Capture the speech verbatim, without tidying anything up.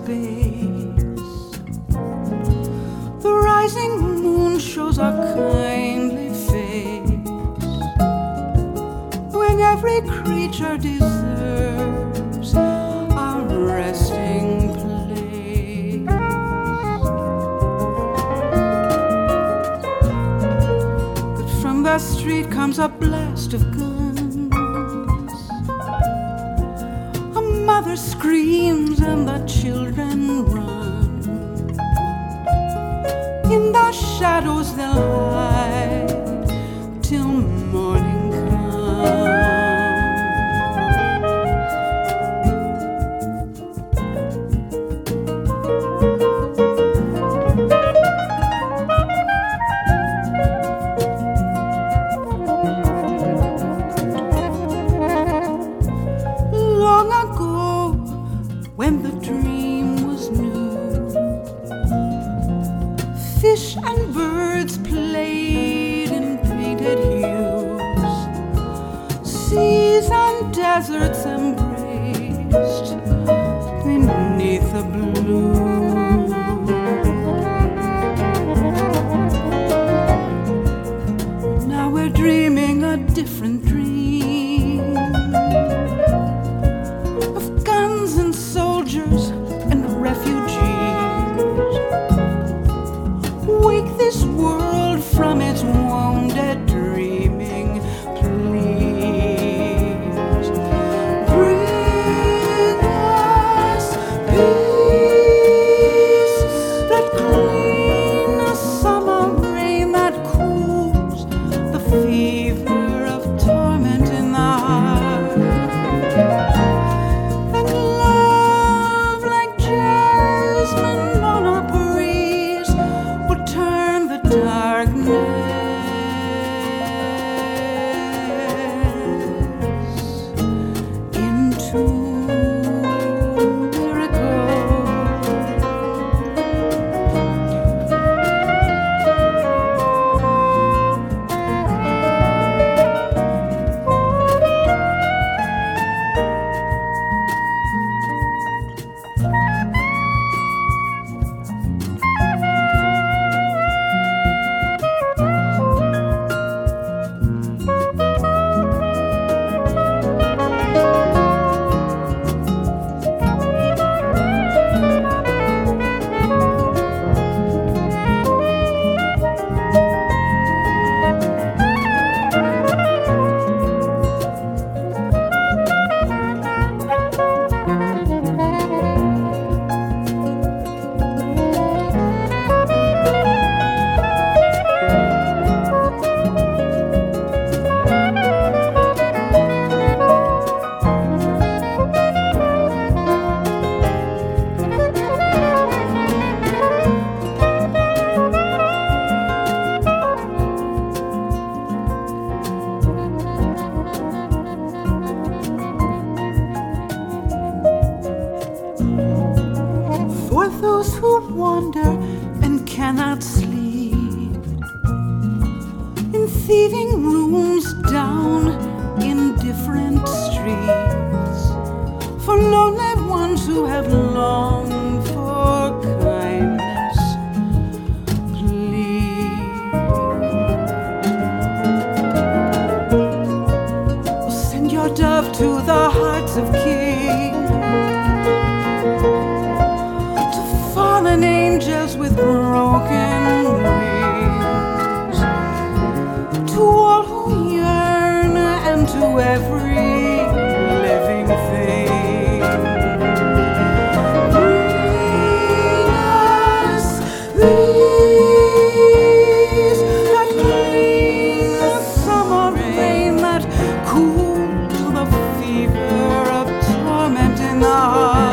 space. The rising moon shows a kindly face when every creature deserves a resting place. But from the street comes a blast of guns. A mother screams and the children run. In the shadows they'll hide till morning comes. Long ago, when the dream was new, fish and birds played in painted hues. Seas and deserts embraced beneath the blue. Now we're dreaming a different dream of guns and soldiers and refugees. Wake this world from its wounded dreaming, please. Bring us peace that clean the summer rain that cools the fever of torment in the heart. And love like jasmine on a breeze will turn the darkness into miracle. For those who wander and cannot sleep in thieving rooms down in different streets, for lonely ones who have longed for kindness, please. Send your dove to the hearts of kings, fallen angels with broken wings, to all who yearn and to every living thing. Bring us these that clean the summer rain that cools the fever of torment in the heart.